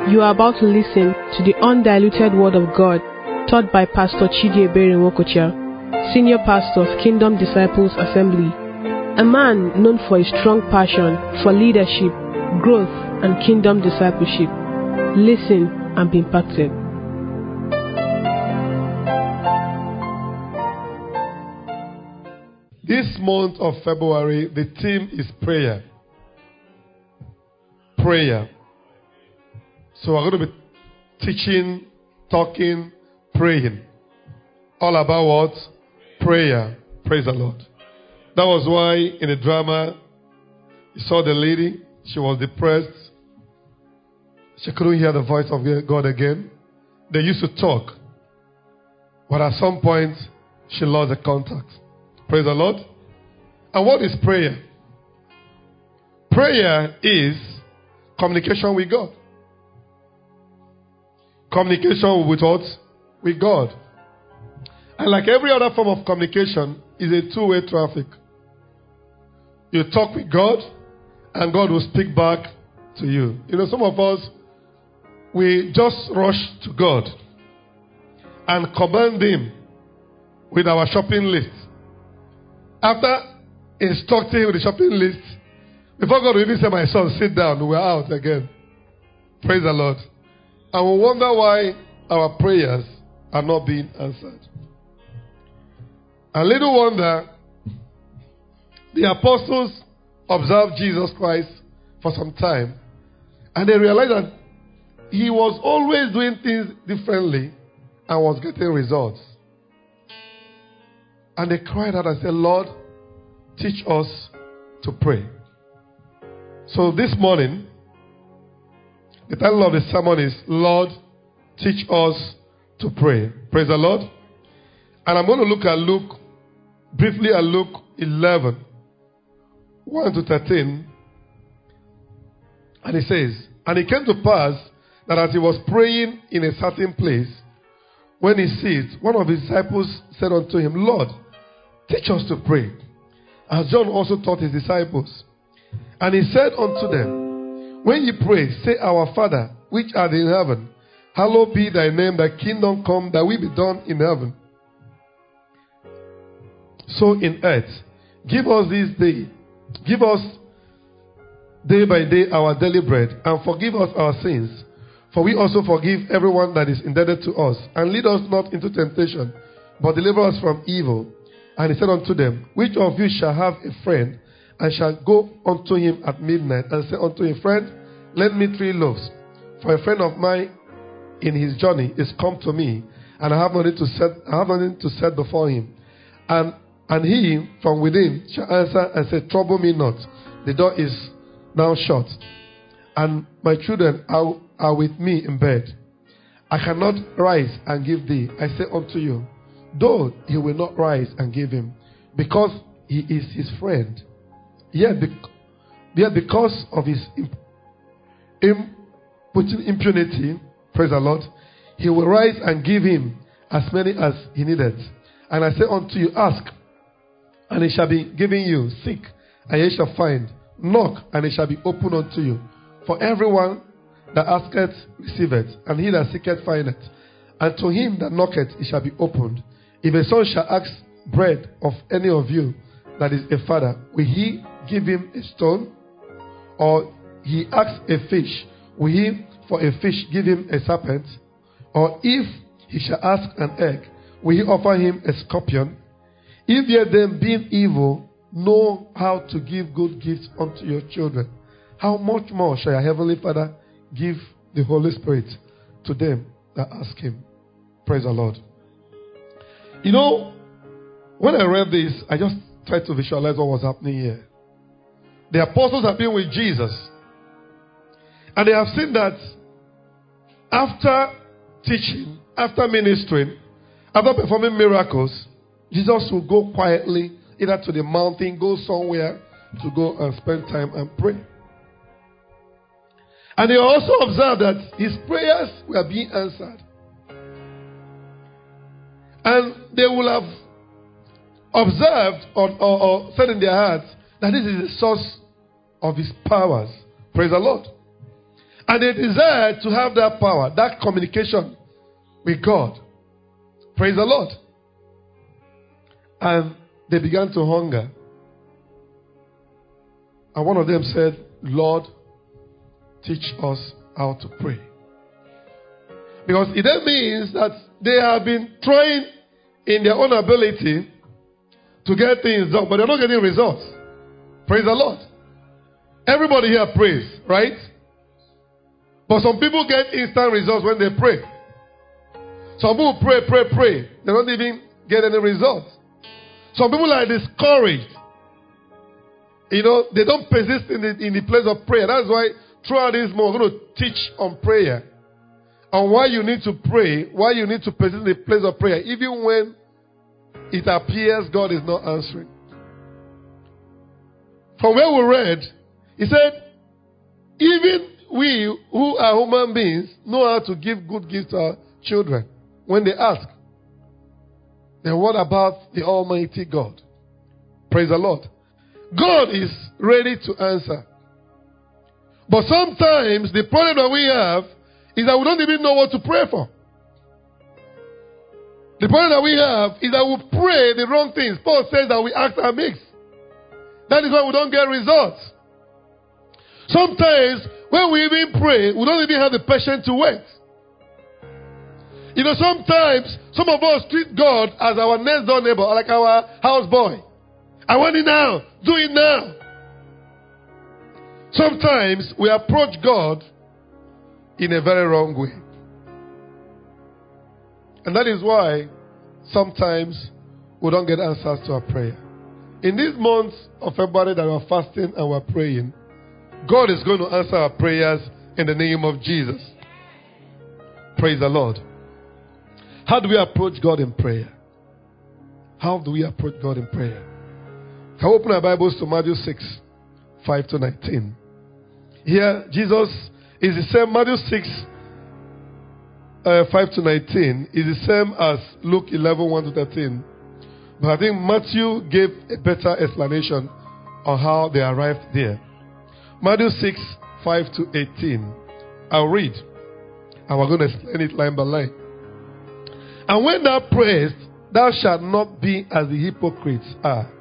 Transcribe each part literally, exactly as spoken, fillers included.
You are about to listen to the undiluted Word of God taught by Pastor Chidiebere Nwokocha, Senior Pastor of Kingdom Disciples Assembly, a man known for his strong passion for leadership, growth, and kingdom discipleship. Listen and be impacted. This month of February, the theme is prayer. Prayer. So we're going to be teaching, talking, praying. All about what? Prayer. Praise the Lord. That was why in the drama, you saw the lady. She was depressed. She couldn't hear the voice of God again. They used to talk. But at some point, she lost the contact. Praise the Lord. And what is prayer? Prayer is communication with God. Communication with what? With God. And like every other form of communication, is a two-way traffic. You talk with God, and God will speak back to you. You know, some of us, we just rush to God and command Him with our shopping list. After instructing Him with the shopping list, before God will even say, "My son, sit down," we're out again. Praise the Lord. And we wonder why our prayers are not being answered. A little wonder, the apostles observed Jesus Christ for some time, and they realized that He was always doing things differently and was getting results. And they cried out and said, "Lord, teach us to pray." So this morning, the title of the sermon is, "Lord, teach us to pray." Praise the Lord. And I'm going to look at Luke, briefly at Luke eleven, one to thirteen. And it says, "And it came to pass that as he was praying in a certain place, when he ceased, one of his disciples said unto him, Lord, teach us to pray, as John also taught his disciples. And he said unto them, When ye pray, say, Our Father, which art in heaven, hallowed be thy name, thy kingdom come, thy will be done in heaven, so in earth. Give us this day, give us day by day our daily bread, and forgive us our sins, for we also forgive everyone that is indebted to us. And lead us not into temptation, but deliver us from evil. And he said unto them, Which of you shall have a friend, and shall go unto him at midnight, and say unto him, Friend, lend me three loaves, for a friend of mine in his journey is come to me, and I have nothing to set, I have nothing to set before him. And and he from within shall answer and say, Trouble me not, the door is now shut, and my children are, are with me in bed. I cannot rise and give thee. I say unto you, though he will not rise and give him, because he is his friend. Yet, yet because of his imp- imp- impunity, praise the Lord, he will rise and give him as many as he needed. And I say unto you, ask, and it shall be given you. Seek, and ye shall find. Knock, and it shall be opened unto you. For everyone that asketh receiveth, and he that seeketh findeth. And to him that knocketh it shall be opened. If a son shall ask bread of any of you that is a father, will he give him a stone? Or he asks a fish, will he for a fish give him a serpent? Or if he shall ask an egg, will he offer him a scorpion? If ye then, being evil, know how to give good gifts unto your children, how much more shall your heavenly Father give the Holy Spirit to them that ask him? Praise the Lord. You know, when I read this, I just tried to visualize what was happening here. The apostles have been with Jesus, and they have seen that after teaching, after ministering, after performing miracles, Jesus will go quietly either to the mountain, go somewhere to go and spend time and pray. And they also observed that his prayers were being answered. And they will have observed or, or, or said in their hearts that this is the source of his powers. Praise the Lord. And they desired to have that power, that communication with God. Praise the Lord. And they began to hunger. And one of them said, Lord, teach us how to pray. Because it then means that they have been trying in their own ability to get things done, but they're not getting results. Praise the Lord. Everybody here prays, right? But some people get instant results when they pray. Some people pray, pray, pray. They don't even get any results. Some people are discouraged. You know, they don't persist in the, in the place of prayer. That's why throughout this month, we're going to teach on prayer. And why you need to pray, why you need to persist in the place of prayer, even when it appears God is not answering. From where we read, he said, even we who are human beings know how to give good gifts to our children when they ask. Then what about the Almighty God? Praise the Lord. God is ready to answer. But sometimes the problem that we have is that we don't even know what to pray for. The problem that we have is that we pray the wrong things. Paul says that we act amiss. That is why we don't get results. Sometimes when we even pray, we don't even have the patience to wait. You know, sometimes some of us treat God as our next door neighbor, like our house boy. I want it now. Do it now. Sometimes we approach God in a very wrong way. And that is why sometimes we don't get answers to our prayer. In this month of February that we're fasting and we're praying, God is going to answer our prayers in the name of Jesus. Praise the Lord. How do we approach God in prayer? How do we approach God in prayer? Can we open our Bibles to Matthew six, five to nineteen? Here, Jesus is the same. Matthew six, uh, five to nineteen is the same as Luke eleven, one to thirteen. But I think Matthew gave a better explanation on how they arrived there. Matthew six, five to eighteen. I'll read. And we're going to explain it line by line. And when thou prayest, thou shalt not be as the hypocrites are.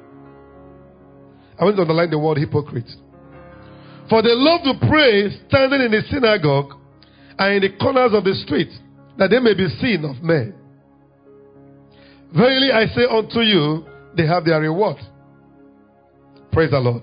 I want to underline the word hypocrite. For they love to pray standing in the synagogue and in the corners of the street, that they may be seen of men. Verily I say unto you, they have their reward. Praise the Lord.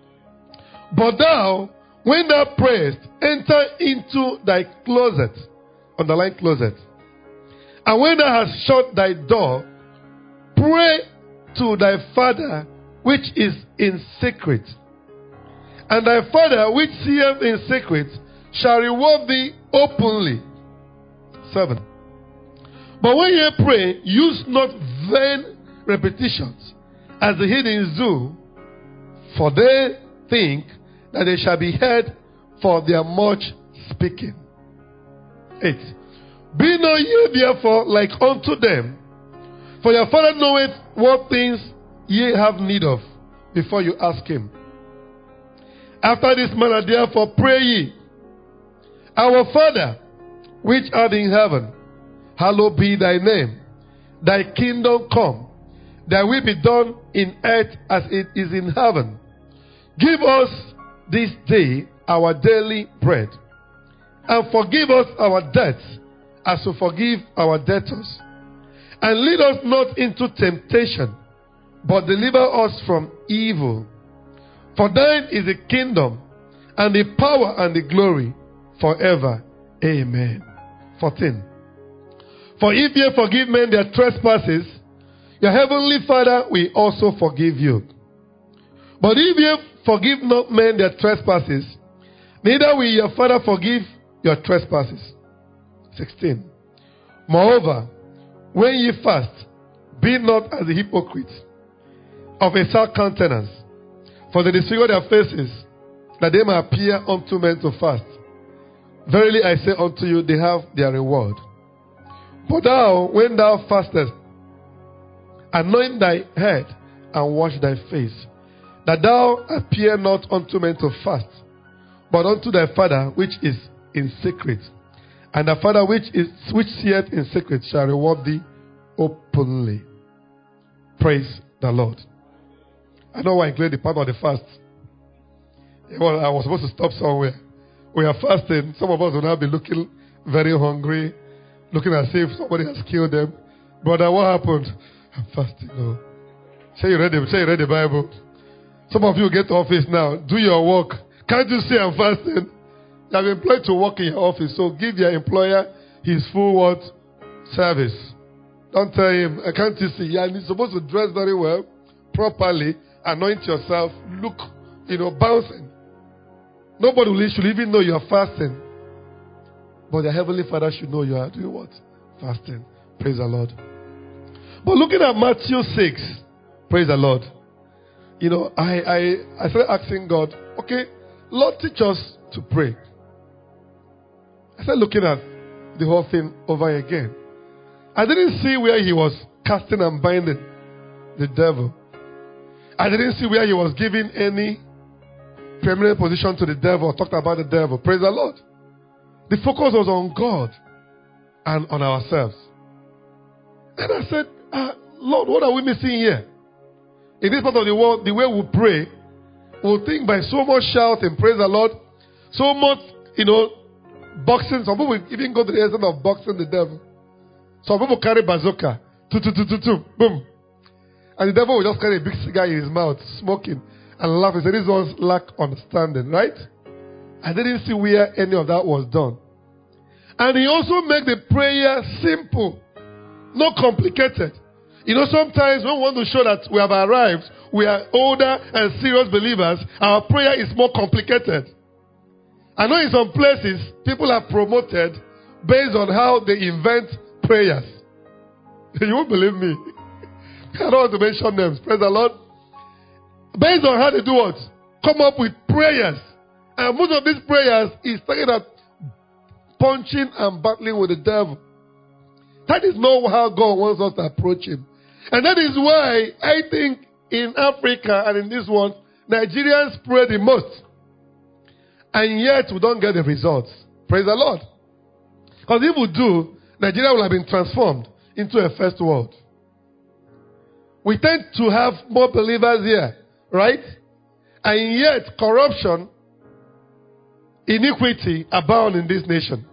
But thou, when thou prayest, enter into thy closet, underline closet, and when thou hast shut thy door, pray to thy Father which is in secret. And thy Father which seeth in secret shall reward thee openly. Seven. But when ye pray, use not vain repetitions, as the heathens do, for they think that they shall be heard for their much speaking. Eight. Be not ye therefore like unto them, for your Father knoweth what things ye have need of before you ask him. After this manner therefore pray ye, Our Father, which art in heaven, hallowed be thy name. Thy kingdom come, thy will be done in earth as it is in heaven. Give us this day our daily bread, and forgive us our debts as we forgive our debtors. And lead us not into temptation, but deliver us from evil. For thine is the kingdom, and the power, and the glory, forever. Amen. fourteen. For if ye forgive men their trespasses, your heavenly Father will also forgive you. But if ye forgive not men their trespasses, neither will your Father forgive your trespasses. sixteen. Moreover, when ye fast, be not as the hypocrites of a sad countenance, for they disfigure their faces, that they may appear unto men to fast. Verily I say unto you, they have their reward. But thou, when thou fastest, anoint thy head and wash thy face, that thou appear not unto men to fast, but unto thy Father which is in secret. And the Father which is which seeth in secret shall reward thee openly. Praise the Lord. I know I included the part of the fast. Well, I was supposed to stop somewhere. We are fasting. Some of us will now be looking very hungry, looking as if somebody has killed them. Brother, what happened? I'm fasting. Oh. Say you read the, say you read the Bible. Some of you get to office now. Do your work. Can't you say I'm fasting? You have employed to work in your office, so give your employer his full what? Service. Don't tell him, I can't you see? Yeah, you're supposed to dress very well, properly, anoint yourself, look, you know, bouncing. Nobody will, should even know you are fasting. But the Heavenly Father should know you are doing what? Fasting. Praise the Lord. But looking at Matthew six, praise the Lord. You know, I, I, I started asking God, okay, Lord, teach us to pray. I started looking at the whole thing over again. I didn't see where he was casting and binding the devil. I didn't see where he was giving any permanent position to the devil or talked about the devil. Praise the Lord. The focus was on God and on ourselves. And I said, ah, Lord, what are we missing here? In this part of the world, the way we pray, we'll think by so much shouting, praise the Lord, so much, you know, boxing. Some people even go to the extent of boxing the devil. Some people carry bazooka, tu tu tu tu tu, boom. And the devil will just carry a big cigar in his mouth, smoking, and laughing. So these ones lack understanding, right? I didn't see where any of that was done. And he also made the prayer simple, not complicated. You know, sometimes when we want to show that we have arrived, we are older and serious believers, our prayer is more complicated. I know in some places, people are promoted based on how they invent prayers. You won't believe me. I don't want to mention names. Praise the Lord. Based on how they do what? Come up with prayers. And most of these prayers is talking about punching and battling with the devil. That is not how God wants us to approach him. And that is why I think in Africa and in this world, Nigerians pray the most. And yet we don't get the results. Praise the Lord. Because if we do, Nigeria will have been transformed into a first world. We tend to have more believers here, right? And yet corruption, iniquity abound in this nation.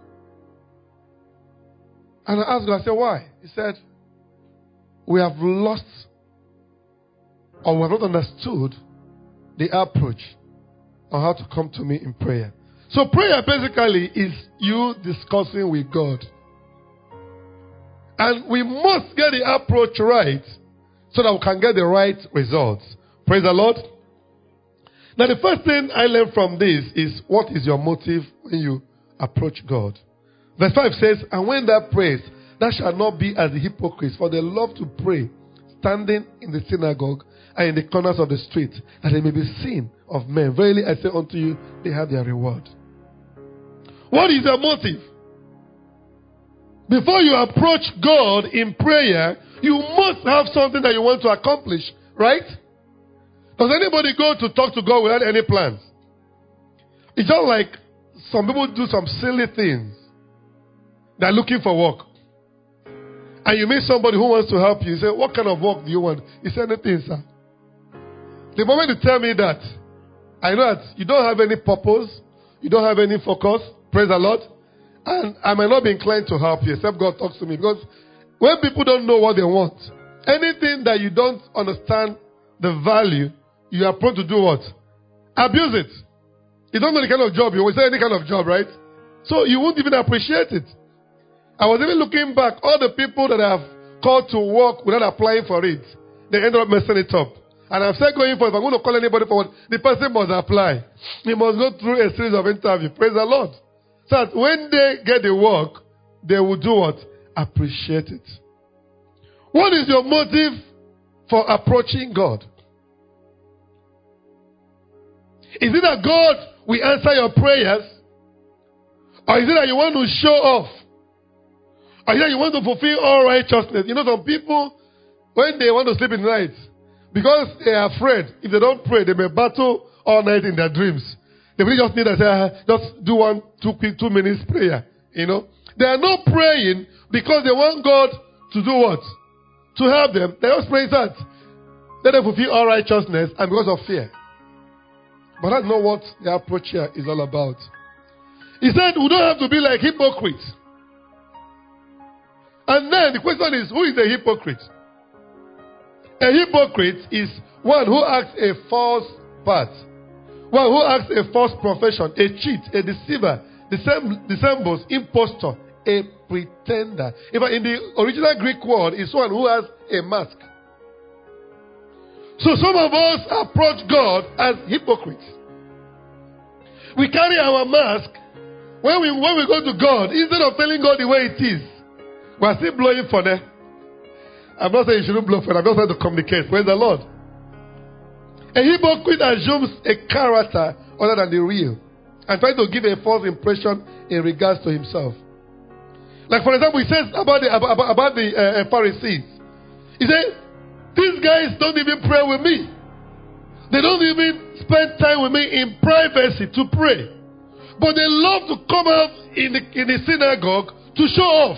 And I asked God, I said, why? He said, we have lost or we have not understood the approach on how to come to me in prayer. So prayer basically is you discussing with God. And we must get the approach right so that we can get the right results. Praise the Lord. Now the first thing I learned from this is, what is your motive when you approach God? Verse five says, and when thou prayest, thou shalt not be as the hypocrites, for they love to pray, standing in the synagogue and in the corners of the street, that they may be seen of men. Verily I say unto you, they have their reward. What is your motive? Before you approach God in prayer, you must have something that you want to accomplish, right? Does anybody go to talk to God without any plans? It's just like some people do some silly things. They're looking for work. And you meet somebody who wants to help you. You say, what kind of work do you want? He said, anything, sir. The moment you tell me that, I know that you don't have any purpose. You don't have any focus. Praise the Lord. And I might not be inclined to help you, except God talks to me. Because when people don't know what they want, anything that you don't understand the value, you are prone to do what? Abuse it. You don't know the kind of job you want. It's any kind of job, right? So you won't even appreciate it. I was even looking back, all the people that I have called to work without applying for it, they ended up messing it up. And I've said going for, if I'm going to call anybody for what, the person must apply. He must go through a series of interviews. Praise the Lord. So that when they get the work, they will do what? Appreciate it. What is your motive for approaching God? Is it that God will answer your prayers? Or is it that you want to show off? Or is it that you want to fulfill all righteousness? You know, some people, when they want to sleep in the night, because they are afraid, if they don't pray, they may battle all night in their dreams. They really just need to say, uh, just do one, two quick, two minutes prayer. You know, they are not praying because they want God to do what? To help them. They just pray that. Let them fulfill all righteousness and because of fear. But that's not what the approach here is all about. He said we don't have to be like hypocrites. And then the question is, who is a hypocrite? A hypocrite is one who acts a false part. One who acts a false profession, a cheat, a deceiver, dissembles, impostor, a pretender. If in the original Greek word, is one who has a mask. So some of us approach God as hypocrites. We carry our mask. When we when we go to God, instead of telling God the way it is, we are still blowing for them. I'm not saying you shouldn't blow for them. I'm just trying to communicate. Praise the Lord. A hypocrite assumes a character other than the real and tries to give a false impression in regards to himself. Like for example, he says about the about, about the uh, Pharisees. He said, these guys don't even pray with me. They don't even spend time with me in privacy to pray. But they love to come out in the, in the synagogue to show off.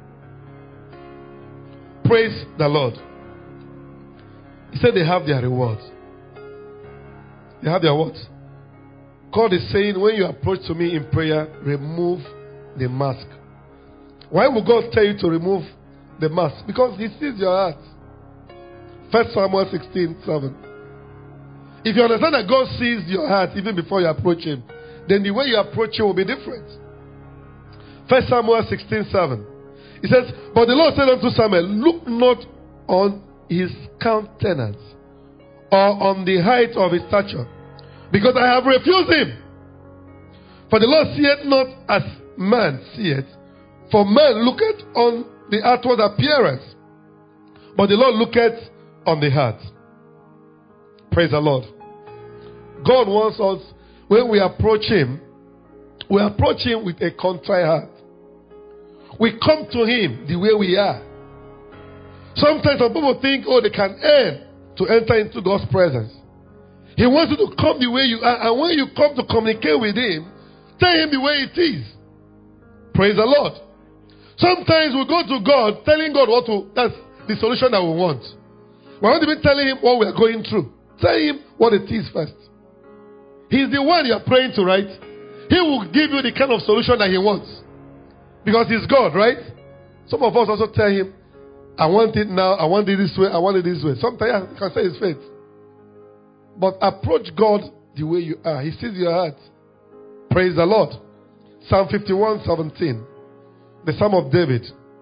Praise the Lord. He said they have their rewards. They have their what? God is saying, when you approach to me in prayer, remove the mask. Why would God tell you to remove the mask? Because He sees your heart. First Samuel sixteen seven. If you understand that God sees your heart even before you approach Him, then the way you approach Him will be different. First Samuel sixteen seven. It says, but the Lord said unto Samuel, look not on his countenance or on the height of his stature, because I have refused him. For the Lord seeth not as man seeth, for man looketh on the outward appearance, but the Lord looketh on the heart. Praise the Lord. God wants us, when we approach Him, we approach Him with a contrite heart. We come to Him the way we are. Sometimes some people think, oh, they can earn to enter into God's presence. He wants you to come the way you are. And when you come to communicate with Him, tell Him the way it is. Praise the Lord. Sometimes we go to God telling God what to, that's the solution that we want. We're not even telling Him what we are going through. Tell Him what it is first. He's the one you are praying to, right? He will give you the kind of solution that He wants. Because He's God, right? Some of us also tell Him, I want it now, I want it this way, I want it this way. Sometimes you can say it's faith. But approach God the way you are. He sees your heart. Praise the Lord. Psalm fifty-one seventeen. The Psalm of David.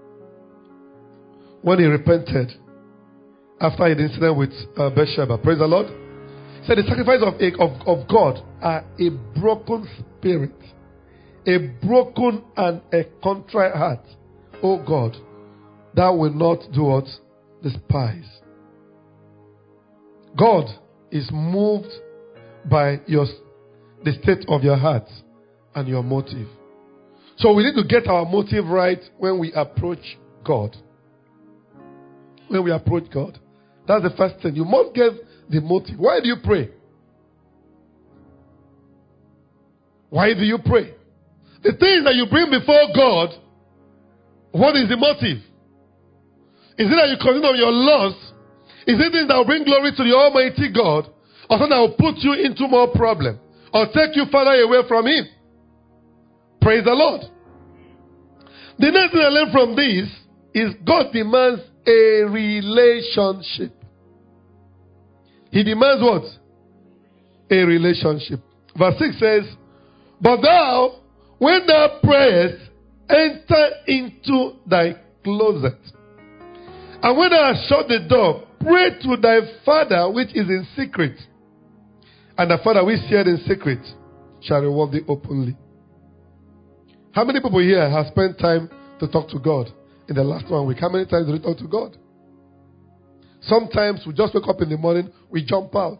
When he repented after the incident with uh, Bathsheba. Praise the Lord. He said the sacrifice of, of, of God are a broken spirit, a broken and a contrite heart. Oh God, thou will not do what? Despise. God is moved by your the state of your heart and your motive. So we need to get our motive right when we approach God. When we approach God. That's the first thing. You must get the motive. Why do you pray? Why do you pray? The things that you bring before God, what is the motive? Is it that you consider your loss? Is it things that will bring glory to the Almighty God? Or something that will put you into more problem? Or take you further away from Him? Praise the Lord. The next thing I learned from this is God demands a relationship. He demands what? A relationship. Verse six says, but thou, when thou prayest, enter into thy closet. And when thou hast shut the door, pray to thy Father which is in secret. And the Father which seeth in secret shall reward thee openly. How many people here have spent time to talk to God in the last one week? How many times did you talk to God? Sometimes we just wake up in the morning, we jump out.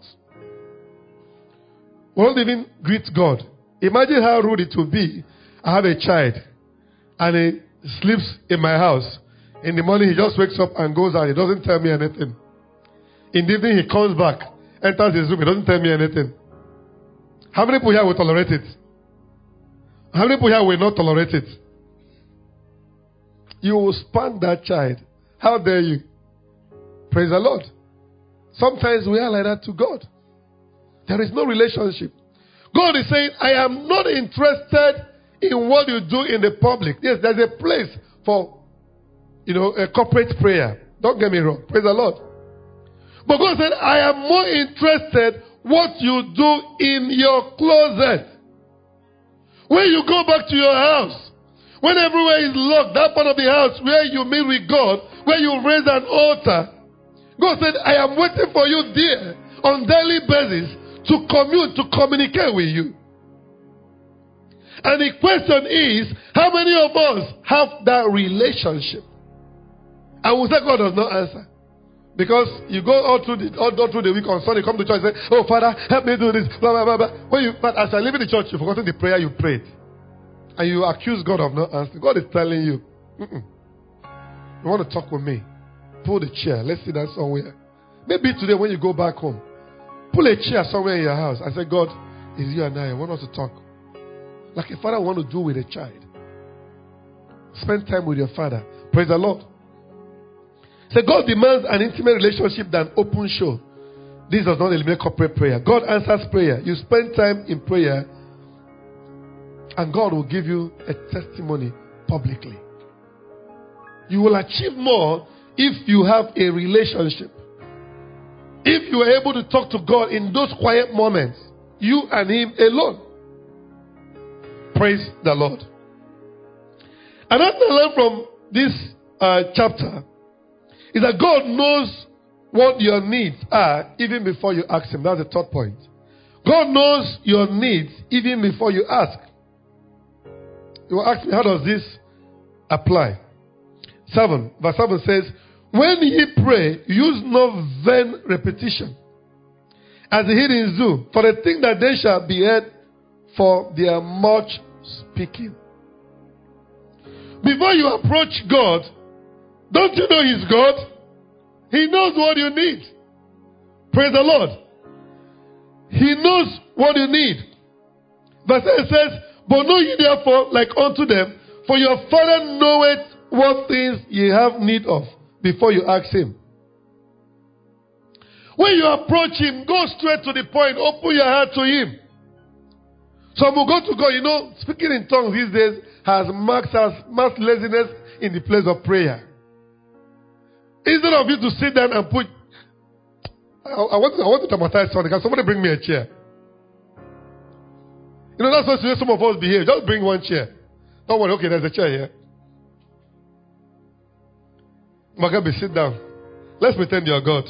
We don't even greet God. Imagine how rude it would be. I have a child and he sleeps in my house. In the morning he just wakes up and goes out. He doesn't tell me anything. In the evening he comes back, enters his room. He doesn't tell me anything. How many people here will tolerate it? How many people here will not tolerate it? You will spank that child. How dare you? Praise the Lord. Sometimes we are like that to God. There is no relationship. God is saying, I am not interested in what you do in the public. Yes, there's a place for, you know, a corporate prayer. Don't get me wrong. Praise the Lord. But God said, I am more interested what you do in your closet. When you go back to your house, when everywhere is locked, that part of the house where you meet with God, where you raise an altar, God said, I am waiting for you there on daily basis to commune, to communicate with you. And the question is, how many of us have that relationship? And we say God does not answer. Because you go all through the all, all through the week on Sunday, come to church and say, oh Father, help me do this, blah blah blah blah. When you, but as I leave the church, you've forgotten the prayer you prayed. And you accuse God of not answering. God is telling you, Mm-mm. you want to talk with me? Pull the chair. Let's sit down somewhere. Maybe today when you go back home, pull a chair somewhere in your house and say, God, it's you and I. I want us to talk. Like a father want to do with a child. Spend time with your father. Praise the Lord. So God demands an intimate relationship than open show. This does not eliminate corporate prayer. God answers prayer. You spend time in prayer and God will give you a testimony publicly. You will achieve more if you have a relationship. If you are able to talk to God in those quiet moments, you and Him alone. Praise the Lord. Another thing I learned from this uh, chapter is that God knows what your needs are even before you ask Him. That's the third point. God knows your needs even before you ask. You will ask me, how does this apply? Seven, verse seven says, when ye pray, use no vain repetition, as the heathens do, for they think that they shall be heard for their much speaking. Before you approach God, don't you know He's God? He knows what you need. Praise the Lord. He knows what you need. Verse eight says, but know ye therefore like unto them, for your Father knoweth what things ye have need of before you ask Him. When you approach Him, go straight to the point. Open your heart to Him. Some will go to God. You know, speaking in tongues these days has marked as mass laziness in the place of prayer. Instead of you to sit down and put, I, I, want, to, I want to traumatize something. Can somebody bring me a chair? You know, that's what some of us behave. Just bring one chair. Don't worry, okay, there's a chair here. Magabi, sit down. Let's pretend you're God.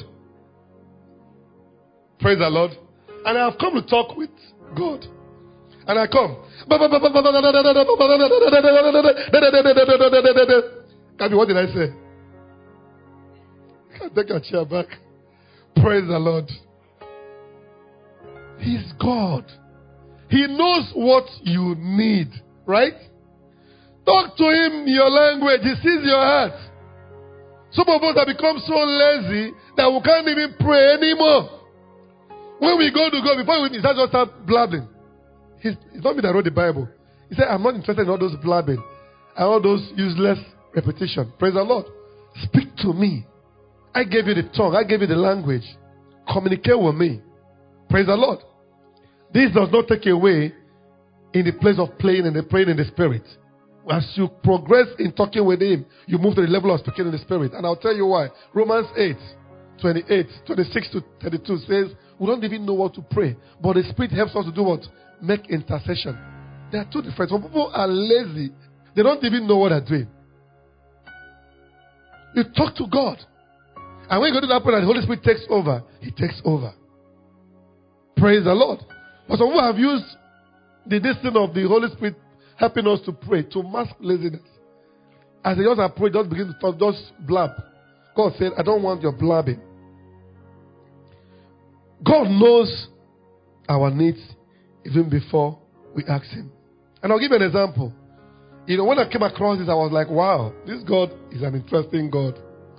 Praise the Lord. And I have come to talk with God. And I come. Gabi, what did I say? Take your chair back. Praise the Lord. He's God. He knows what you need. Right? Talk to Him your language. He sees your heart. Some of us have become so lazy that we can't even pray anymore. When we go to God, before we start just start blabbing. He's, it's not me that wrote the Bible. He said, I'm not interested in all those blabbing and all those useless repetition. Praise the Lord. Speak to me. I gave you the tongue. I gave you the language. Communicate with me. Praise the Lord. This does not take away in the place of playing and the praying in the Spirit. As you progress in talking with Him, you move to the level of speaking in the Spirit. And I'll tell you why. Romans eight, twenty-eight, twenty-six to thirty-two says, we don't even know what to pray. But the Spirit helps us to do what? Make intercession. There are two different. Some people are lazy. They don't even know what they're doing. You talk to God. And when you go to that point and the Holy Spirit takes over, He takes over. Praise the Lord. But some people have used the destiny of the Holy Spirit helping us to pray, to mask laziness. As they just approach, just begin to talk, just blab. God said, I don't want your blabbing. God knows our needs even before we ask Him. And I'll give you an example. You know, when I came across this, I was like, wow, this God is an interesting God.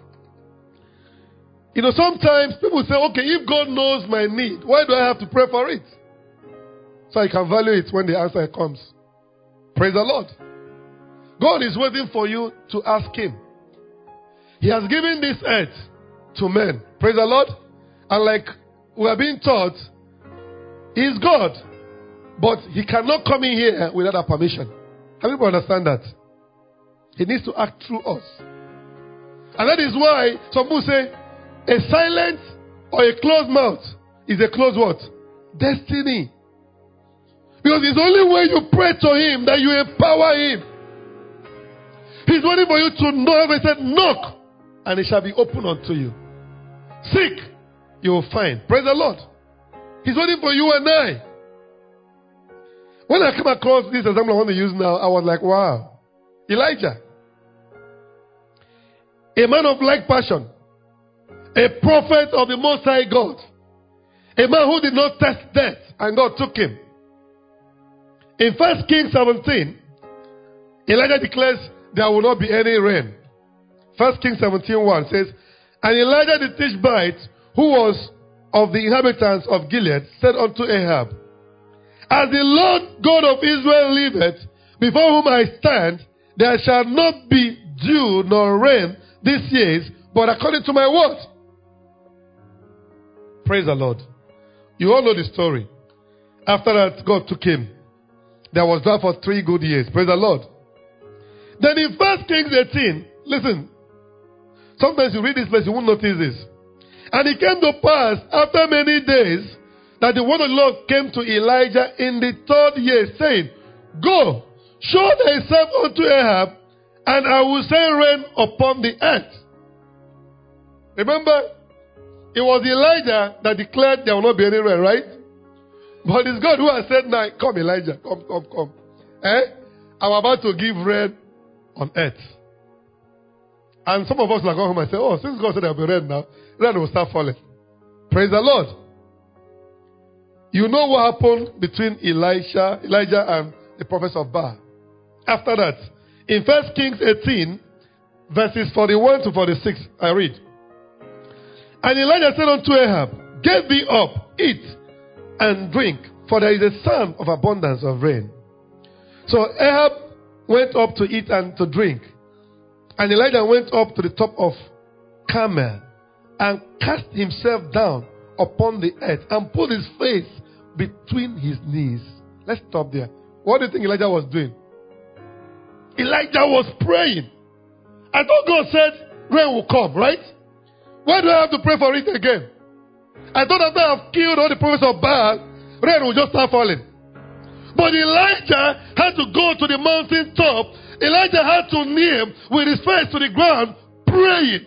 You know, sometimes people say, okay, if God knows my need, why do I have to pray for it? so you can value it when the answer comes. Praise the Lord. God is waiting for you to ask Him. He has given this earth to men. Praise the Lord. And like we are being taught, He is God. But He cannot come in here without our permission. Can people understand that? He needs to act through us. And that is why some people say a silent or a closed mouth is a closed what? Destiny. Because it's only when you pray to Him that you empower Him. He's waiting for you to know. He said, knock, and it shall be opened unto you. Seek, you will find. Praise the Lord. He's waiting for you and I. When I come across this example I want to use now, I was like, wow. Elijah. A man of like passion. A prophet of the Most High God. A man who did not test death, and God took him. In First Kings seventeen, Elijah declares there will not be any rain. First Kings seventeen one says, and Elijah the Tishbite, who was of the inhabitants of Gilead, said unto Ahab, as the Lord God of Israel liveth, before whom I stand, there shall not be dew nor rain this year, but according to my word. Praise the Lord. You all know the story. After that, God took him. There was drought for three good years. Praise the Lord. Then in First Kings eighteen, listen. Sometimes you read this place, you won't notice this. And it came to pass after many days that the word of the Lord came to Elijah in the third year, saying, go, show thyself unto Ahab, and I will send rain upon the earth. Remember, it was Elijah that declared there will not be any rain, right? But it's God who has said, now, come Elijah, come, come, come. Eh? I'm about to give rain on earth. And some of us will go home and say, oh, since God said there will be rain now, rain will start falling. Praise the Lord. You know what happened between Elisha, Elijah and the prophets of Baal. After that, in First Kings eighteen, verses forty-one to forty-six, I read. And Elijah said unto Ahab, get thee up, eat and drink, for there is a sound of abundance of rain. So Ahab went up to eat and to drink. And Elijah went up to the top of Carmel and cast himself down upon the earth and put his face between his knees. Let's stop there. What do you think Elijah was doing? Elijah was praying. I thought God said rain will come, right? Why do I have to pray for it again? I thought after I've killed all the prophets of Baal, rain will just start falling. But Elijah had to go to the mountain top. Elijah had to kneel with his face to the ground, praying.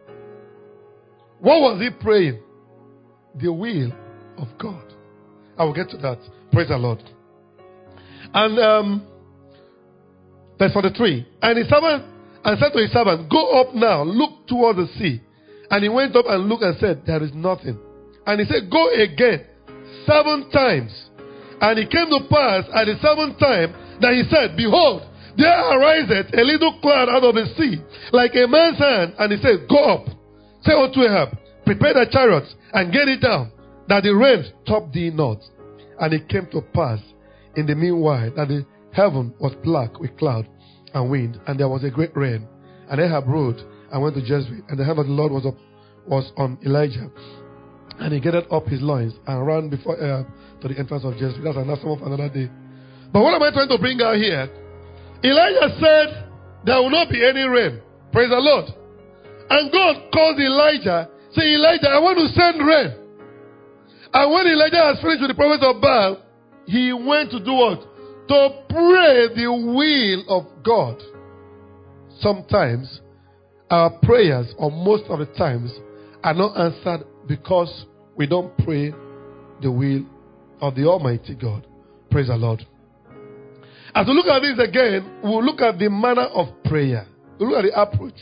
What was he praying? The will of God. I will get to that. Praise the Lord. And um, verse forty-three. And his servant and said to his servant, go up now, look towards the sea. And he went up and looked and said, there is nothing. And he said, go again seven times. And it came to pass at the seventh time that he said, behold, there ariseth a little cloud out of the sea, like a man's hand. And he said, go up, say unto Ahab, prepare the chariots and get it down, that the rain stop thee not. And it came to pass in the meanwhile that the heaven was black with cloud and wind, and there was a great rain. And Ahab rode and went to Jezreel, and the hand of the Lord was up, was on Elijah. And he gathered up his loins and ran before Ahab to the entrance of Jezreel. That's another some of another day. But what am I trying to bring out here? Elijah said there will not be any rain. Praise the Lord. And God called Elijah, say, Elijah, I want to send rain. And when Elijah has finished with the prophets of Baal, he went to do what? To pray the will of God. Sometimes our prayers, or most of the times, are not answered because we don't pray the will of the Almighty God. Praise the Lord. As we look at this again, we'll look at the manner of prayer. We'll look at the approach.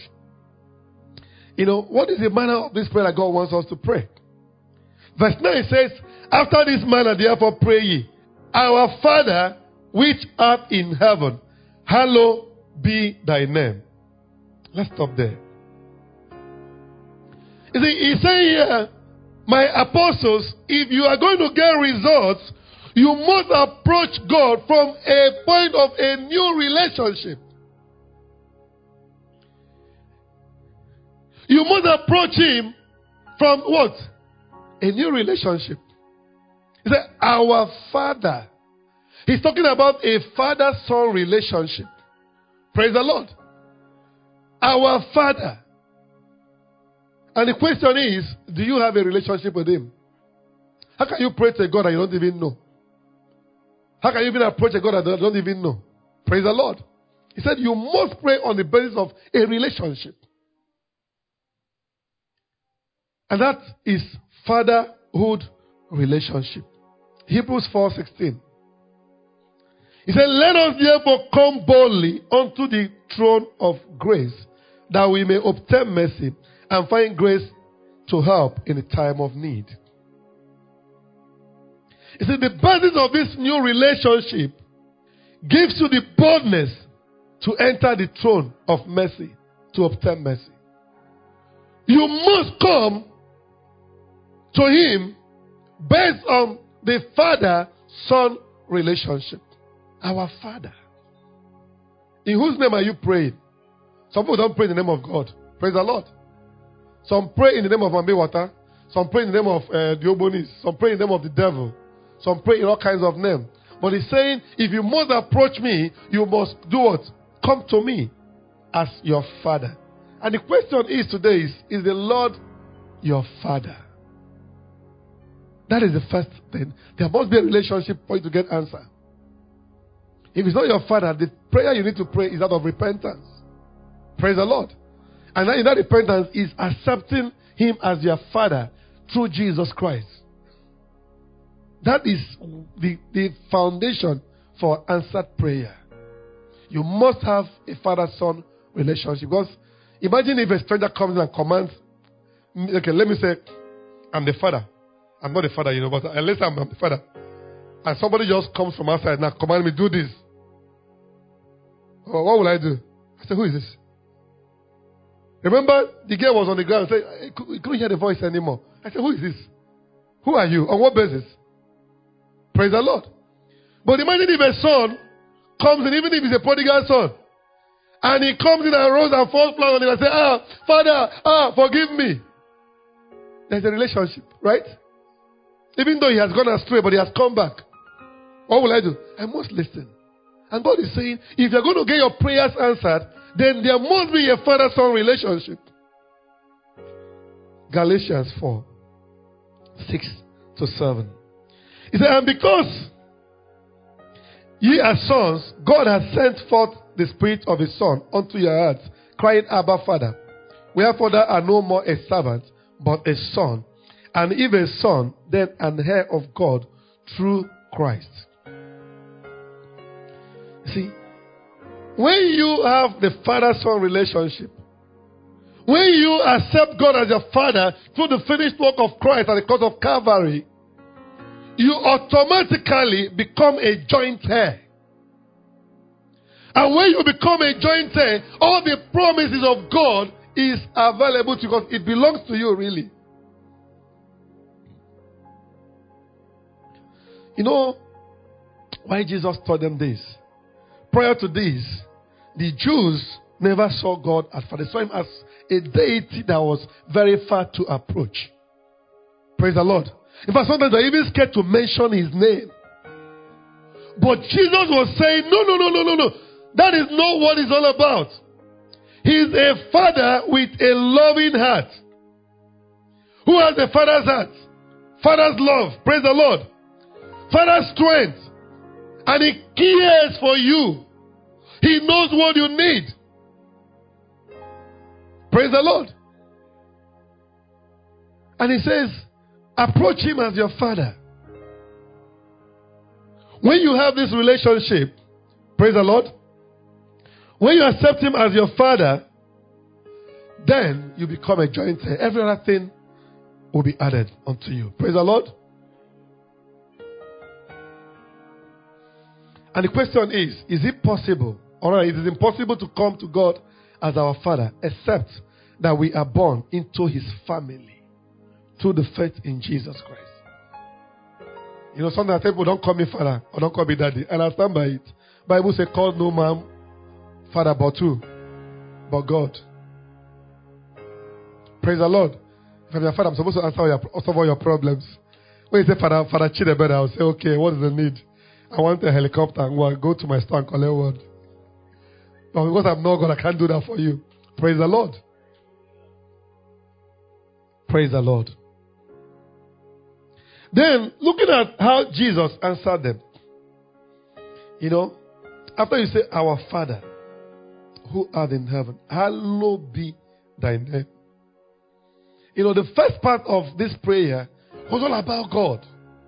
You know, what is the manner of this prayer that God wants us to pray? Verse nine says, after this manner therefore pray ye, our Father which art in heaven, hallowed be thy name. Let's stop there. You see, he's saying here, my apostles, if you are going to get results, You must approach God from a point of a new relationship. You must approach Him from what? A new relationship. He said, our Father. He's talking about a father-son relationship. Praise the Lord. Our Father. And the question is, do you have a relationship with Him? How can you pray to a God that you don't even know? How can you even approach a God that you don't even know? Praise the Lord. He said you must pray on the basis of a relationship. And that is fatherhood relationship. Hebrews four sixteen. He said, let us therefore come boldly unto the throne of grace, that we may obtain mercy and find grace to help in the time of need. He said, the basis of this new relationship gives you the boldness to enter the throne of mercy, to obtain mercy. You must come to Him based on the father-son relationship. Our Father. In whose name are you praying? Some people don't pray in the name of God. Praise the Lord. Some pray in the name of Ambiwata. Some pray in the name of uh, the Obonis. Some pray in the name of the devil. Some pray in all kinds of names. But He's saying, if you must approach me, you must do what? Come to me as your Father. And the question is today is, is the Lord your Father? That is the first thing. There must be a relationship for you to get answer. If it's not your Father, the prayer you need to pray is that of repentance. Praise the Lord. And in that repentance is accepting Him as your Father through Jesus Christ. That is the, the foundation for answered prayer. You must have a father-son relationship. Because imagine if a stranger comes and commands, okay, let me say, I'm the father. I'm not the father, you know, but unless I'm, I'm the father. And somebody just comes from outside now, command me, do this. Oh, what will I do? I said, who is this? Remember, the girl was on the ground and said, I couldn't hear the voice anymore. I said, who is this? Who are you? On what basis? Praise the Lord. But imagine if a son comes in, even if he's a prodigal son, and he comes in and rolls and falls flat on him and says, ah, Father, ah, forgive me. There's a relationship, right? Even though he has gone astray, but he has come back. What will I do? I must listen. And God is saying, if you're going to get your prayers answered, then there must be a father-son relationship. Galatians four, six to seven. He said, and because ye are sons, God has sent forth the Spirit of His Son unto your hearts, crying, Abba, Father. Wherefore thou art no more a servant, but a son. And if a son, then an heir of God through Christ. See, when you have the father-son relationship, when you accept God as your Father through the finished work of Christ at the cross of Calvary, you automatically become a joint heir. And when you become a joint heir, all the promises of God is available to you because it belongs to you, really. You know why Jesus taught them this? Prior to this, the Jews never saw God as Father. They saw Him as a deity that was very far to approach. Praise the Lord. In fact, sometimes they're even scared to mention His name. But Jesus was saying, no, no, no, no, no, no. That is not what it's all about. He's a Father with a loving heart. Who has a father's heart? Father's love. Praise the Lord. Father's strength. And He cares for you. He knows what you need. Praise the Lord. And He says, approach Him as your Father. When you have this relationship, praise the Lord, when you accept Him as your Father, then you become a joint heir. Every other thing will be added unto you. Praise the Lord. And the question is, is it possible? Alright, it is impossible to come to God as our Father except that we are born into His family through the faith in Jesus Christ. You know, sometimes people don't call me father or don't call me daddy. And I stand by it. Bible says, call no man father but who? But God. Praise the Lord. If I'm your father, I'm supposed to answer all your, solve all your problems. When you say, Father, Father Chidebere, I'll say, okay, what is the need? I want a helicopter and well, go to my store and collect one. But because I'm not God, I can't do that for you. Praise the Lord. Praise the Lord. Then, looking at how Jesus answered them. You know, after you say, our Father, who art in heaven, hallowed be thy name. You know, the first part of this prayer was all about God.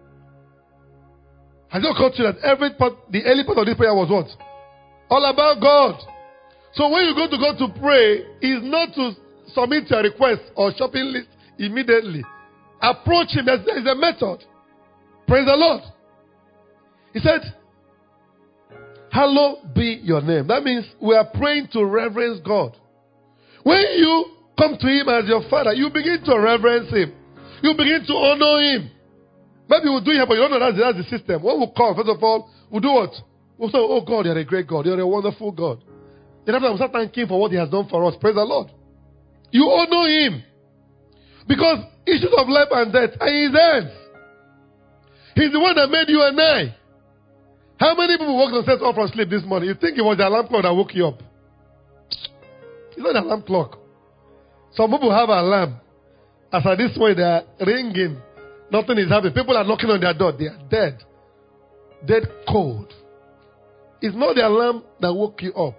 I just got you that every part, the early part of this prayer was what? All about God. So when you go to God to pray, is not to submit your request or shopping list immediately. Approach Him. There is a method. Praise the Lord. He said, hallowed be your name. That means we are praying to reverence God. When you come to Him as your Father, you begin to reverence Him. You begin to honor Him. Maybe we'll do it, but you don't know that's, that's the system. What we'll call, first of all, we'll do what? We'll say, oh God, you're a great God. You're a wonderful God. Then after we'll start thanking Him for what He has done for us. Praise the Lord. You honor Him. Because issues of life and death are in His hands. He's the one that made you and I. How many people woke themselves up from sleep this morning? You think it was the alarm clock that woke you up? It's not the alarm clock. Some people have an alarm. As at this way, they are ringing. Nothing is happening. People are knocking on their door. They are dead. Dead cold. It's not the alarm that woke you up.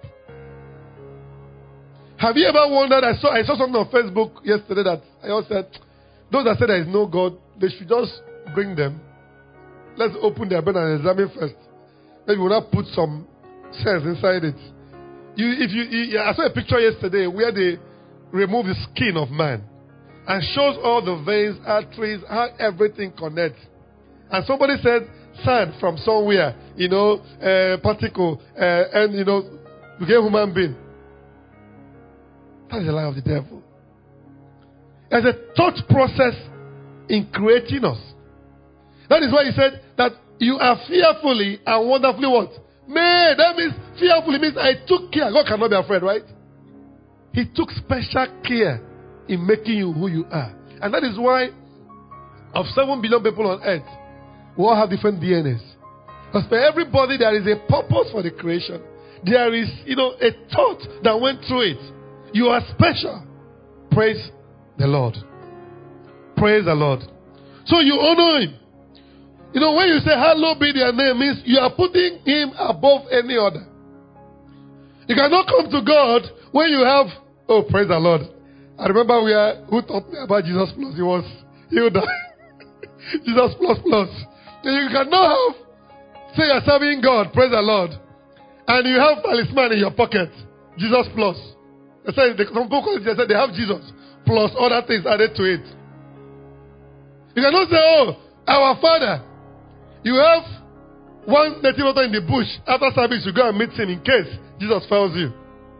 Have you ever wondered? I saw I saw something on Facebook yesterday that I also said, those that say there is no God, they should just bring them. Let's open their brain and examine first. Maybe we'll not put some sense inside it. You, if you, you, I saw a picture yesterday where they remove the skin of man and shows all the veins, arteries, how everything connects. And somebody said, sand from somewhere, you know, uh, particle, uh, and you know, you get human being. That is the lie of the devil. There's a thought process in creating us. That is why he said that you are fearfully and wonderfully what? Made. That means fearfully means I took care. God cannot be afraid, right? He took special care in making you who you are. And that is why of seven billion people on earth, we all have different D N As. Because for everybody there is a purpose for the creation. There is, you know, a thought that went through it. You are special. Praise the Lord. Praise the Lord. So you honor Him. You know, when you say hallowed be their name, means you are putting Him above any other. You cannot come to God when you have, oh, praise the Lord. I remember we are, who taught me about Jesus Plus? He was Hilda. Jesus Plus Plus. You cannot have, say you're serving God, praise the Lord, and you have talisman in your pocket, Jesus Plus. They say, some people they say they have Jesus plus other things added to it. You cannot say, oh, our Father. You have one native doctor in the bush. After service, you go and meet him in case Jesus fails you.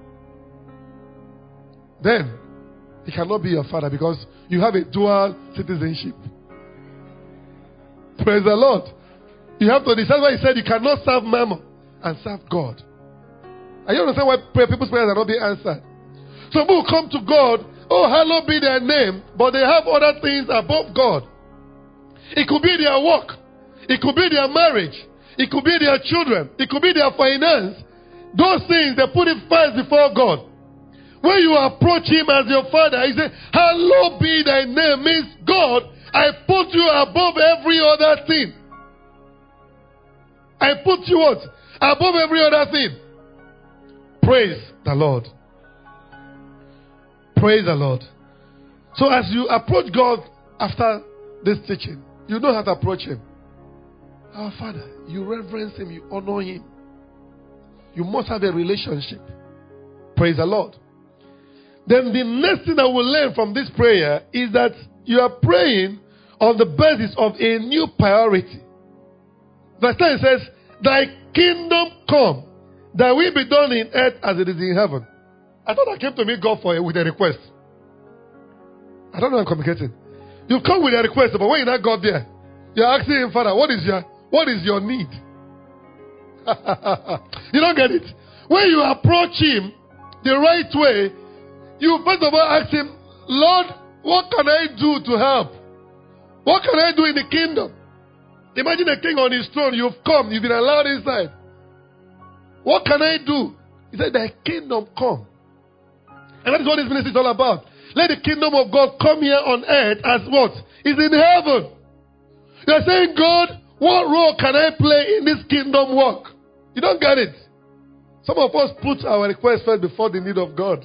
Then, he cannot be your father because you have a dual citizenship. Praise the Lord. You have to decide why he said you cannot serve Mammon and serve God. And you understand why people's prayers are not being answered. Some people come to God, oh, hallowed be their name, but they have other things above God. It could be their work. It could be their marriage. It could be their children. It could be their finance. Those things, they put it first before God. When you approach Him as your Father, He says, hallowed be thy name, means God, I put you above every other thing. I put you what? Above every other thing. Praise the Lord. Praise the Lord. So as you approach God after this teaching, you know how to approach Him. Our Father, you reverence Him, you honor Him. You must have a relationship. Praise the Lord. Then the next thing that we'll learn from this prayer is that you are praying on the basis of a new priority. Verse ten says, thy kingdom come, thy will be done in earth as it is in heaven. I thought I came to meet God for with a request. I don't know how I'm communicating. You come with a request, but when you not got there, You're asking him, Father, what is your what is your need? You don't get it. When you approach him the right way, you first of all ask him, Lord, what can I do to help? What can I do in the kingdom? Imagine a king on his throne. You've come. You've been allowed inside. What can I do? He said, thy kingdom come. And that is what this ministry is all about. Let the kingdom of God come here on earth as what? Is in heaven. You are saying, God, what role can I play in this kingdom work? You don't get it. Some of us put our request first before the need of God.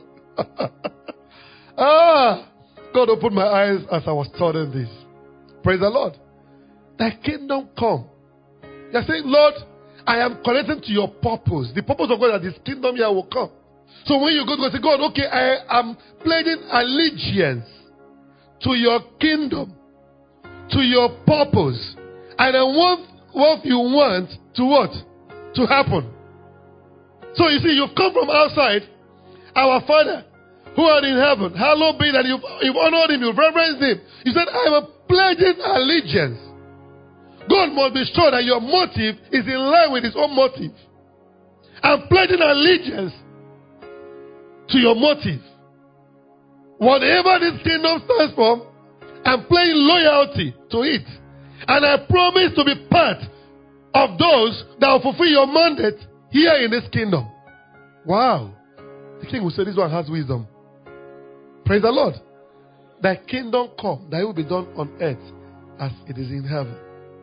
ah, God opened my eyes as I was studying this. Praise the Lord. Thy kingdom come. You are saying, Lord, I am connecting to your purpose. The purpose of God that this kingdom here will come. So when you go to God, say, God, okay, I am pledging allegiance to your kingdom, to your purpose. And I want what you want to what? To happen. So you see, you've come from outside. Our Father, who art in heaven, hallowed be that you've, you've honored him, you've reverenced him. You said, I am pledging allegiance. God must be sure that your motive is in line with his own motive. I'm pledging allegiance to your motive. Whatever this kingdom stands for, I'm pledging loyalty to it. And I promise to be part of those that will fulfill your mandate here in this kingdom. Wow. The king will say, this one has wisdom. Praise the Lord. Thy kingdom come, thy will be done on earth as it is in heaven.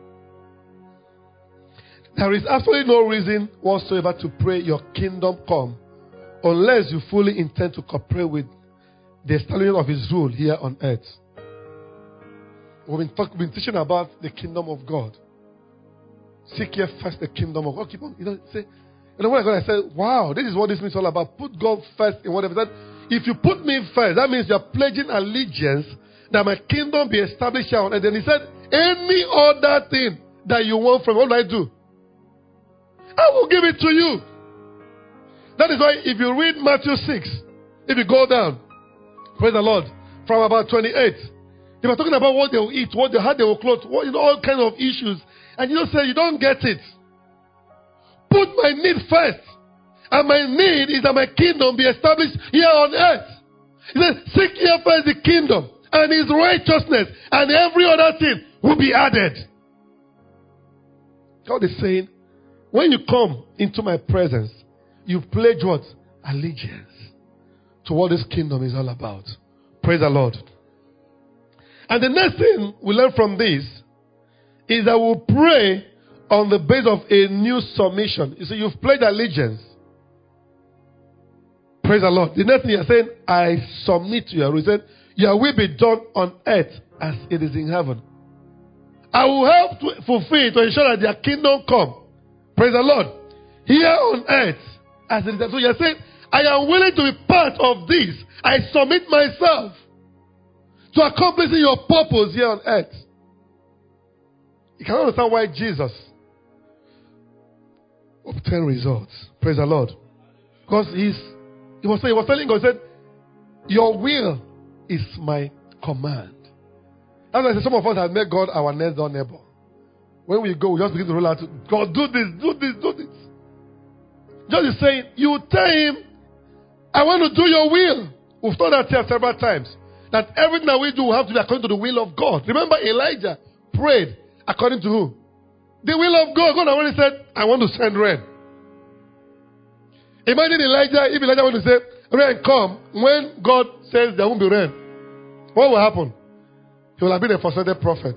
There is absolutely no reason whatsoever to pray your kingdom come unless you fully intend to cooperate with the establishment of his rule here on earth. We've been, talk, we've been teaching about the kingdom of God. Seek ye first the kingdom of God. Keep on, you know, say, you know, when I got, I said, wow, this is what this means all about. Put God first in whatever. That if you put me first, that means you're pledging allegiance that my kingdom be established here on earth. And he said, any other thing that you want from me, what do I do? I will give it to you. That is why if you read Matthew six, if you go down, praise the Lord, from about twenty-eight, they were talking about what they will eat, what they had, they will clothe, what, you know, all kinds of issues. And you say, you don't get it. Put my need first. And my need is that my kingdom be established here on earth. He said, seek ye first the kingdom and his righteousness, and every other thing will be added. God is saying, when you come into my presence, you pledge what? Allegiance to what this kingdom is all about. Praise the Lord. And the next thing we learn from this is that we'll pray on the basis of a new submission. You see, you've pledged allegiance. Praise the Lord. The next thing you're saying, I submit to your will. He said, your will be done on earth as it is in heaven. I will help to fulfill, to ensure that their kingdom come. Praise the Lord. Here on earth as it is. So you're saying, I am willing to be part of this. I submit myself to accomplishing your purpose here on earth. You can understand why Jesus obtained results. Praise the Lord. Because he's, he was saying, he was telling God, he said, your will is my command. That's why some of us have made God our next door neighbor. When we go, we just begin to roll out, God, do this, do this, do this. Just is saying, you tell him, I want to do your will. We've told that here several times. That everything that we do will have to be according to the will of God. Remember, Elijah prayed according to who? The will of God. God already said, I want to send rain. Imagine Elijah, if Elijah wanted to say, rain come, when God says there won't be rain, what will happen? He will have been a frustrated prophet.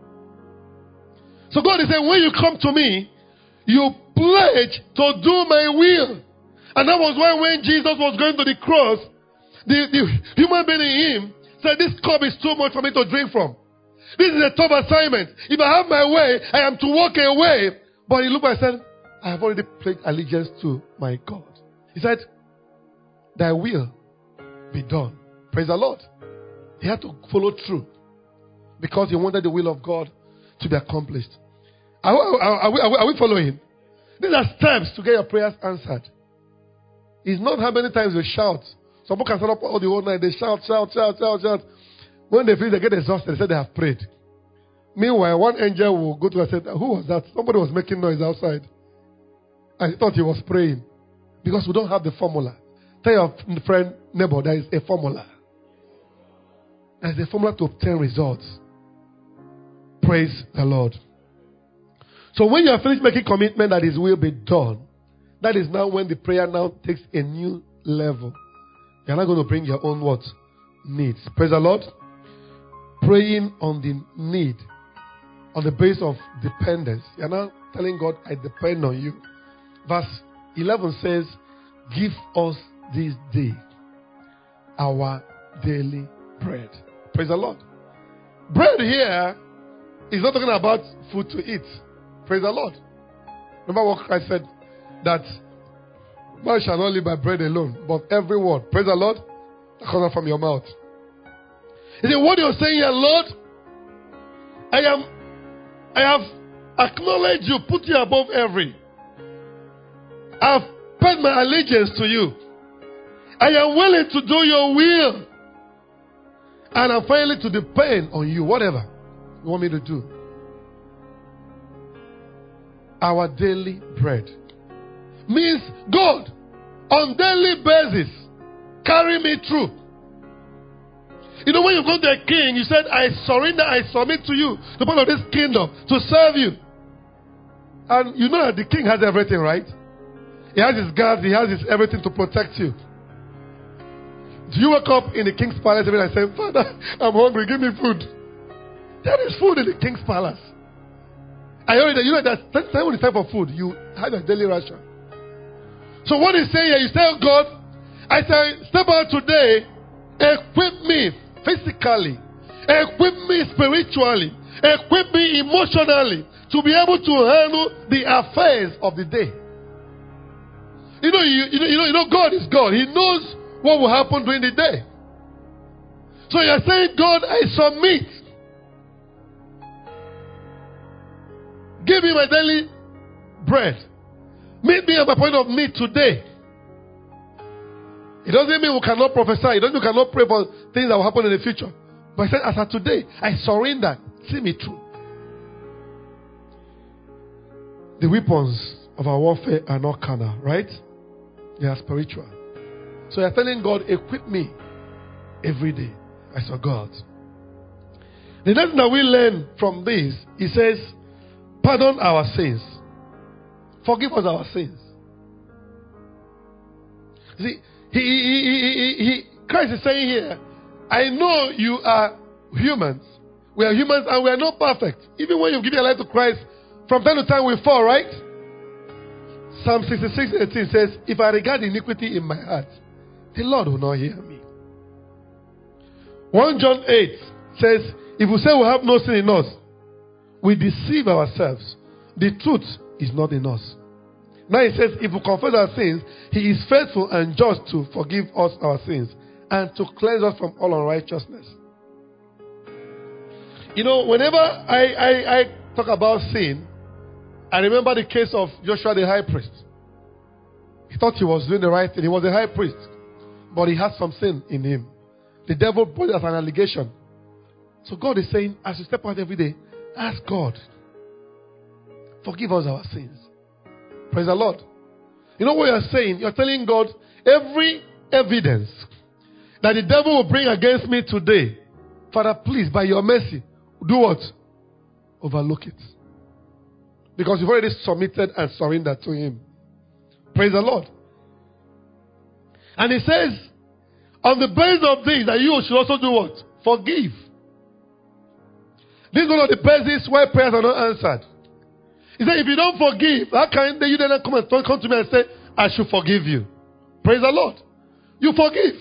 So God is saying, when you come to me, you pledge to do my will. And that was why when Jesus was going to the cross, the, the human being in him said, this cup is too much for me to drink from. This is a tough assignment. If I have my way, I am to walk away. But he looked and said, I have already pledged allegiance to my God. He said, thy will be done. Praise the Lord. He had to follow through because he wanted the will of God to be accomplished. Are, are, are, we, are, we, are we following? These are steps to get your prayers answered. It's not how many times you shout. Some people can stand up all the whole night. They shout, shout, shout, shout, shout. When they feel they get exhausted, they say they have prayed. Meanwhile, one angel will go to her and say, who was that? Somebody was making noise outside. I thought he was praying. Because we don't have the formula. Tell your friend, neighbor, there is a formula. There is a formula to obtain results. Praise the Lord. So when you are finished making commitment that His will be done, that is now when the prayer now takes a new level. You are not going to bring your own what? Needs. Praise the Lord. Praying on the need, on the base of dependence. You are now telling God, I depend on you. Verse eleven says, give us this day our daily bread. Praise the Lord. Bread here is not talking about food to eat. Praise the Lord. Remember what Christ said? That man shall not live by bread alone, but every word. Praise the Lord. That comes out from your mouth. He said, what you're saying here, Lord, I am, I have acknowledged you, put you above every. I've paid my allegiance to you. I am willing to do your will. And I'm finally to depend on you, whatever you want me to do. Our daily bread means God, on daily basis, carry me through. You know, when you go to a king, you said, I surrender, I submit to you, the part of this kingdom, to serve you. And you know that the king has everything, right? He has his guards, he has his everything to protect you. Do you wake up in the king's palace and say, Father, I'm hungry, give me food? There is food in the king's palace. I already, you know that when it's time for food, you have a daily ration. So what he's saying here, you say, oh God, I say, step out today, equip me physically, equip me spiritually, equip me emotionally to be able to handle the affairs of the day. You know, you, you know, you know, you know, God is God. He knows what will happen during the day. So you're saying, God, I submit. Give me my daily bread. Meet me at my point of need today. It doesn't mean we cannot prophesy. It doesn't mean we cannot pray for things that will happen in the future. But I said, as of today, I surrender. See me through. The weapons of our warfare are not carnal, right? They are spiritual. So you're telling God, equip me every day. I saw God. The next thing that we learn from this, He says, pardon our sins. Forgive us our sins. See, he, he, he, he, he, Christ is saying here, I know you are humans. We are humans and we are not perfect. Even when you give your life to Christ, from time to time we fall, right? Psalm sixty-six eighteen says, if I regard iniquity in my heart, the Lord will not hear me. First John eight says, if we say we have no sin in us, we deceive ourselves. The truth is not in us. Now it says, if we confess our sins, He is faithful and just to forgive us our sins and to cleanse us from all unrighteousness. You know, whenever I, I, I talk about sin, I remember the case of Joshua the high priest. He thought he was doing the right thing. He was a high priest, but he had some sin in him. The devil put it as an allegation. So God is saying, as you step out every day, ask God, forgive us our sins. Praise the Lord. You know what you're saying? You're telling God, every evidence that the devil will bring against me today, Father, please, by your mercy, do what? Overlook it. Because you've already submitted and surrendered to Him. Praise the Lord. And He says, on the basis of this, that you should also do what? Forgive. This is one of the bases why prayers are not answered. He said, if you don't forgive, how can you then come and come to me and say, I should forgive you? Praise the Lord. You forgive.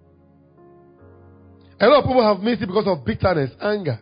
A lot of people have missed it because of bitterness, anger.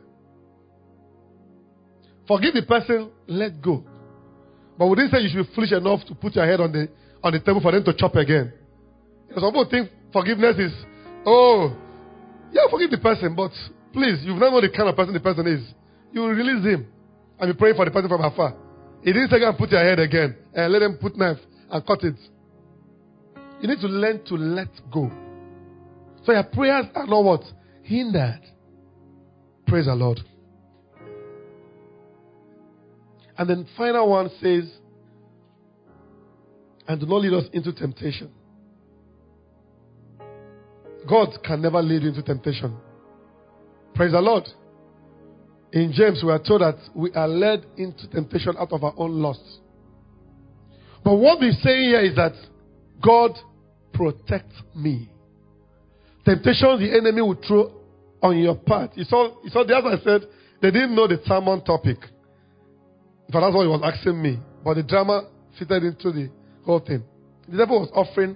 Forgive the person, let go. But we didn't say you should be foolish enough to put your head on the on the table for them to chop again. You know, some people think forgiveness is, oh, yeah, forgive the person, but please, you've not know the kind of person the person is. You will release him and be praying for the person from afar. He didn't say go and put your head again and let them put knife and cut it. You need to learn to let go. So your prayers are not what? Hindered. Praise the Lord. And then final one says, and do not lead us into temptation. God can never lead you into temptation. Praise the Lord. In James, we are told that we are led into temptation out of our own lusts. But what we're saying here is that God protects me. Temptation the enemy will throw on your path. You saw, you saw the other I said, they didn't know the sermon topic. But that's what he was asking me. But the drama fitted into the whole thing. The devil was offering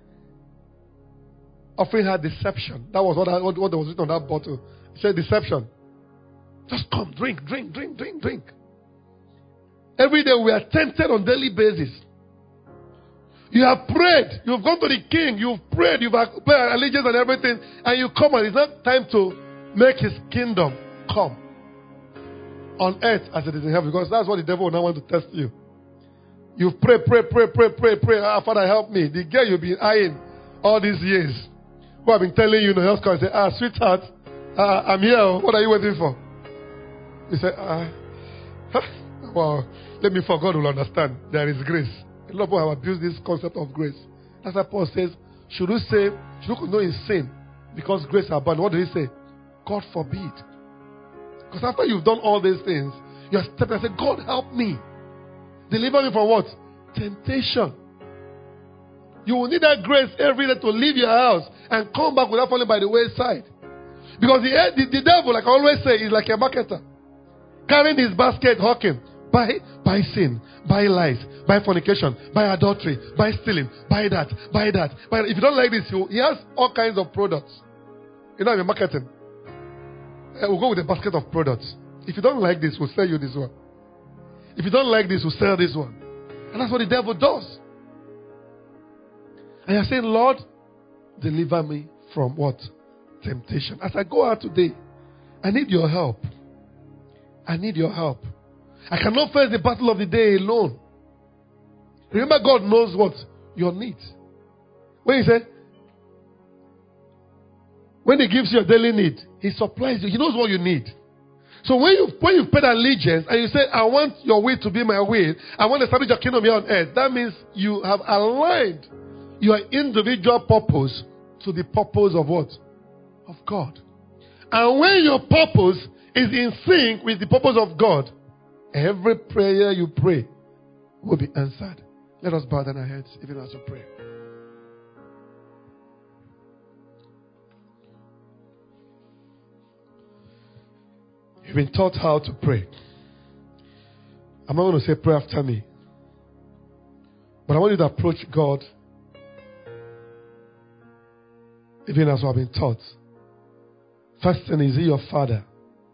offering her deception. That was what, I, what, what was written on that bottle. He said deception. Just come, drink, drink, drink, drink, drink. Every day we are tempted on a daily basis. You have prayed. You've gone to the king. You've prayed. You've paid allegiance and everything. And you come and it's not time to make his kingdom come on earth as it is in heaven. Because that's what the devil will now want to test you. You've prayed, pray, pray, pray, pray, pray. Ah, Father, help me. The girl you've been eyeing all these years, who I've been telling you, no, just come and say, ah, sweetheart, uh, I'm here. What are you waiting for? You say, ah, well, let me for God will understand. There is grace. A lot of people have abused this concept of grace. That's why Paul says, should we say, should we know in sin because grace abounds? What did he say? God forbid. Because after you've done all these things, you're stepping and say, God help me. Deliver me from what? Temptation. You will need that grace every day to leave your house and come back without falling by the wayside. Because the, the, the devil, like I always say, is like a marketer. Carrying his basket, hawking. Buy, buy sin, buy lies, buy fornication, buy adultery, buy stealing, buy that, buy that. Buy that. If you don't like this, he has all kinds of products. You know, I'm marketing. We'll go with a basket of products. If you don't like this, we'll sell you this one. If you don't like this, we'll sell this one. And that's what the devil does. And you're saying, Lord, deliver me from what? Temptation. As I go out today, I need your help. I need your help. I cannot face the battle of the day alone. Remember, God knows what? Your needs. When He said, when He gives you a daily need, He supplies you. He knows what you need. So when you when you paid allegiance and you say, I want your will to be my will, I want to establish your kingdom here on earth, that means you have aligned your individual purpose to the purpose of what? Of God. And when your purpose is in sync with the purpose of God, every prayer you pray will be answered. Let us bow down our heads even as we pray. You've been taught how to pray. I'm not going to say pray after me. But I want you to approach God even as we have been taught. First thing, is He your Father?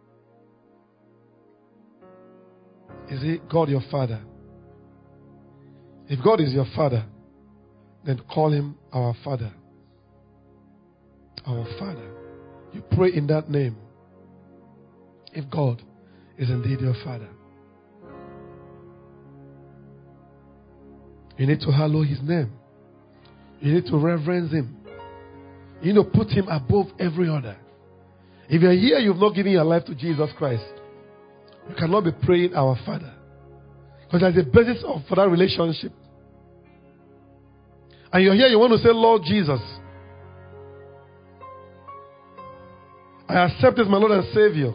Is He God your Father? If God is your Father, then call Him our Father. Our Father. You pray in that name. If God is indeed your Father, you need to hallow His name. You need to reverence Him. You need to put Him above every other. If you're here, you've not given your life to Jesus Christ, you cannot be praying our Father. Because there's a basis of, for that relationship. And you're here, you want to say, Lord Jesus, I accept as my Lord and Savior.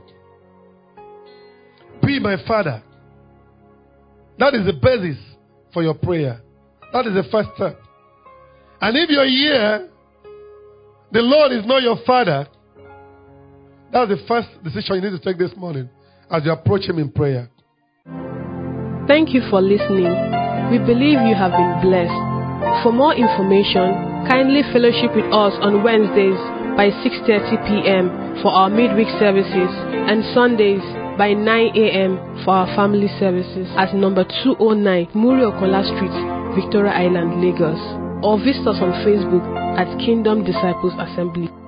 Be my Father. That is the basis for your prayer. That is the first step. And if you're here, the Lord is not your Father, that's the first decision you need to take this morning as you approach Him in prayer. Thank you for listening. We believe you have been blessed. For more information, kindly fellowship with us on Wednesdays by six thirty p.m. for our midweek services and Sundays by nine a.m. for our family services at number two oh nine Muri Okola Street, Victoria Island, Lagos. Or visit us on Facebook at Kingdom Disciples Assembly.